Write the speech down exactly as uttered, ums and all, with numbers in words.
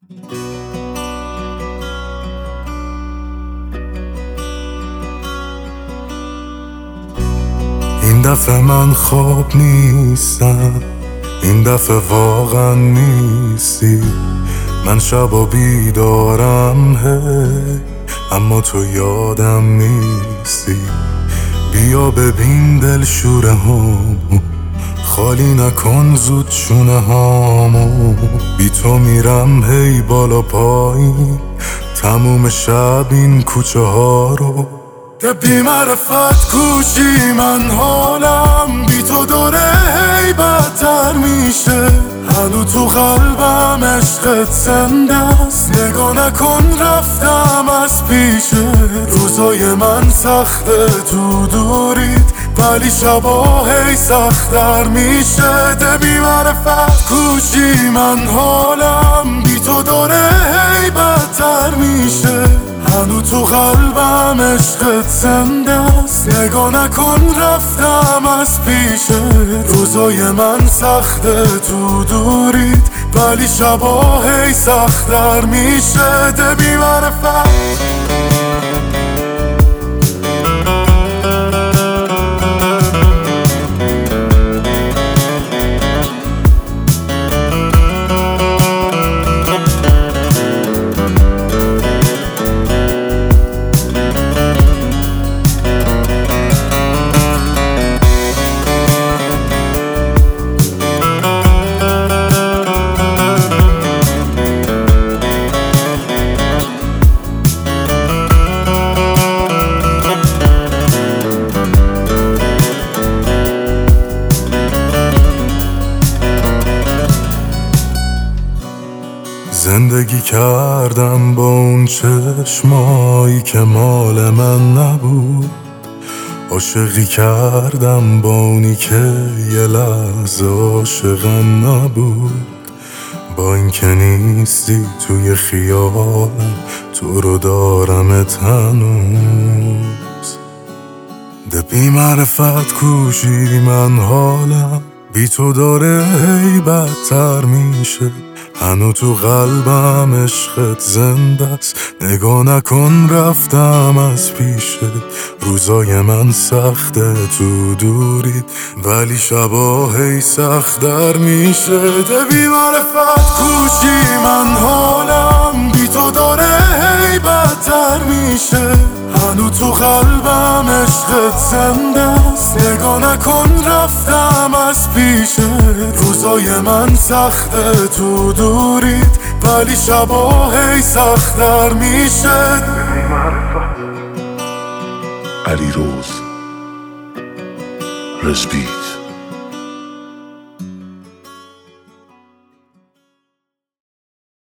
این دفعه من خواب نیستم، این دفعه واقعا نیستی. من شبا بیدارم هی، اما تو یادم نیستی. بیا ببین دل شوره هامو، خالی نکن زود شونه هامو. بی تو میرم هی بالا پایین، تموم شب این کوچه ها رو. ده بی معرفت کوچی من حالم، بی تو داره هی بدتر میشه. هنو تو قلبم عشقت زنده است، نگاه نکن رفتم از پیشه. روزای من سخته تو دورید، ولی شبا هی سخت‌تر میشه. ده بی معرفت کوچی من حالم، بی تو داره هی بدتر میشه. هنو تو قلبم عشقت زنده است، نگاه نکن رفتم از پیشه. روزای من سخته تو دورید، ولی شبا هی سخت‌تر میشه. ده بی معرفت زندگی کردم با اون چشمایی که مال من نبود. عاشقی کردم با اونی که یه لحظه عاشقم نبود. با این که نیستی توی خیالم، تو رو دارمت هنوز. ده بی معرفت کوشی من حالم، بی تو داره هی بدتر میشه. هنو تو قلبم عشقت زنده است، نگاه نکن رفتم از پیشه. روزای من سخته تو دورید، ولی شبا هی سخت‌تر میشه. ده بی معرفت کوچی من حالم، بی تو داره هی بدتر میشه. هنو تو قلبم عشقت زنده است، نگاه نکن رفتم از پیشه. روزای من سخته تو دورید، ولی شبا هی سخت‌تر میشه. علیروز رزبیت